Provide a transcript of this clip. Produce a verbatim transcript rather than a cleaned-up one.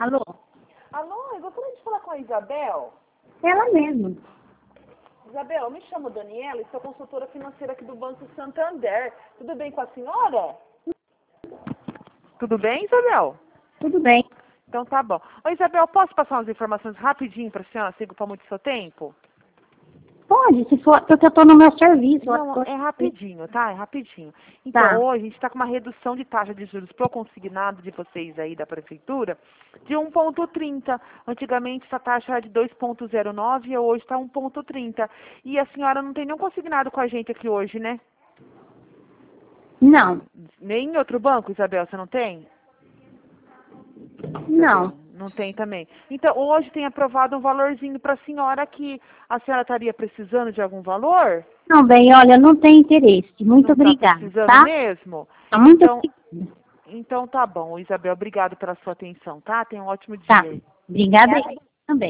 Alô? Alô, eu gostaria de falar com a Isabel. Ela mesma. Isabel, eu me chamo Daniela e sou consultora financeira aqui do Banco Santander. Tudo bem com a senhora? Tudo bem, Isabel? Tudo bem. Então tá bom. Ô, Isabel, posso passar umas informações rapidinho para a senhora? Sigo para muito seu tempo? Pode, se for, porque eu estou no meu serviço. eu Não, tô- é rapidinho, tá? É rapidinho. Então, Tá. hoje a gente está com uma redução de taxa de juros pro consignado de vocês aí da prefeitura de um ponto trinta. Antigamente essa taxa era de dois ponto zero nove e hoje está um ponto trinta. E a senhora não tem nenhum consignado com a gente aqui hoje, né? Não, Nem em outro banco, Isabel, você não tem? não. Não tem também. Então, hoje tem aprovado um valorzinho para a senhora aqui. A senhora estaria precisando de algum valor? Não, bem, olha, não tem interesse. Muito Não está obrigada, precisando tá? mesmo? Tá muito Então, obrigada. então tá bom, Isabel. Obrigado pela sua atenção, tá? Tenha um ótimo Tá. dia. Obrigada aí.